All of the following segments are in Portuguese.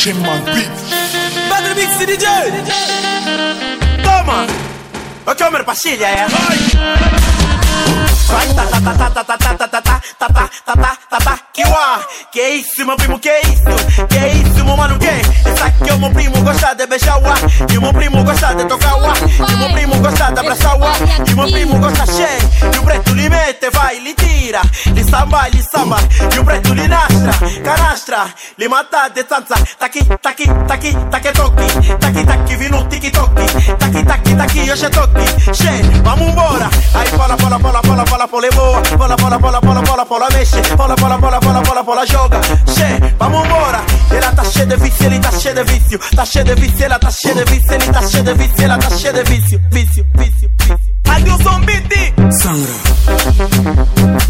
Chimman Beat. Battle Mix DJ. Toma! O que homem pastilha é? Vai tá tá tá tá tá tá tá tá tá tá tá tá tá tá. Que isso, meu primo, que isso? Que isso, meu mano, que? Esse aqui é o meu primo, gosta de beijar o ar. E o meu primo gosta de tocar o ar. E o meu primo gosta de abraçar o ar. E o meu primo gosta cheio. E o preto lhe mete, vai, lhe tira. Lhe samba, lhe samba. E o preto lhe nastra, canastra. Lhe mata de tanza. Taqui, taqui, taqui, taqui, toque. Taqui, taqui, vi no TikTok. Taqui, taqui, taqui, hoje é toque. Cheio, vamos embora. Aí pola, pola, pola, pola, pola, pola, boa. Pola, pola, pola, pola, pola, pola, mexe. Pola, pola, pola, pola, pola, pola, joga. Cheio, vamos embora. Ela tá cheia de vício, ele tá cheio de vício. Tá cheio de vício, ela tá cheia de vício. Ele tá cheio de vício, ela tá cheia de vício. Vício, vício, vício. Adilson Beat. Sangra.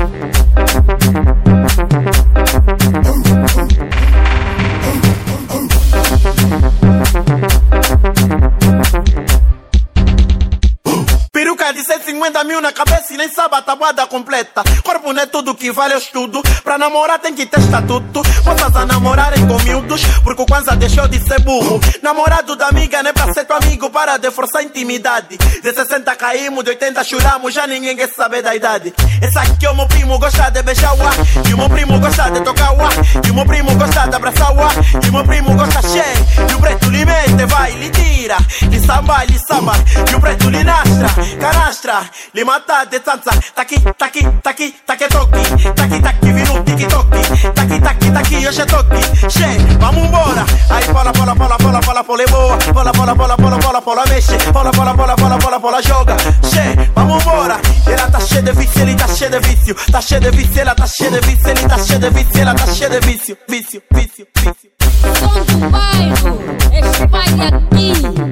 Peruca de 150 mil na cabeça e nem sabe a tabuada completa. Corpo não é tudo que vale, eu estudo. Pra namorar tem que ter estatuto. Moças a namorarem com miúdos, porque o Kwanzaa deixou de ser burro. Namorado da amiga não é pra ser teu amigo, para de forçar a intimidade. De 60 caímos, de 80 choramos, já ninguém quer saber da idade. Esse aqui é o meu primo, gosta de beijar o ar. E o meu primo gosta de tocar o ar. E o meu primo gosta de abraçar o ar. E o meu primo gosta cheio. E o preto lhe mete, vai, lhe tira. Lhe samba, lhe samba. E o preto lhe nastra, canastra. Lhe mata de tanza. Taqui, taqui, taqui, taqui, toque. Taqui, taqui, vi no TikTok. Taqui, taqui, taqui, hoje é toque. Cheio, vamos embora. Aí pola, pola, pola, pola, pola, pola, boa. Pola, pola, pola, pola, pola, pola, mexe. Pola, pola, pola, pola, pola, pola, joga. Cheio, vamos embora. Ela tá cheia de vício, ele tá cheio de vício. Tá cheia de vício, ela tá cheia de vício. Ele tá cheio de vício, ela tá cheia de vício. Vício, vício, vício. Som do bairro, espalha aqui.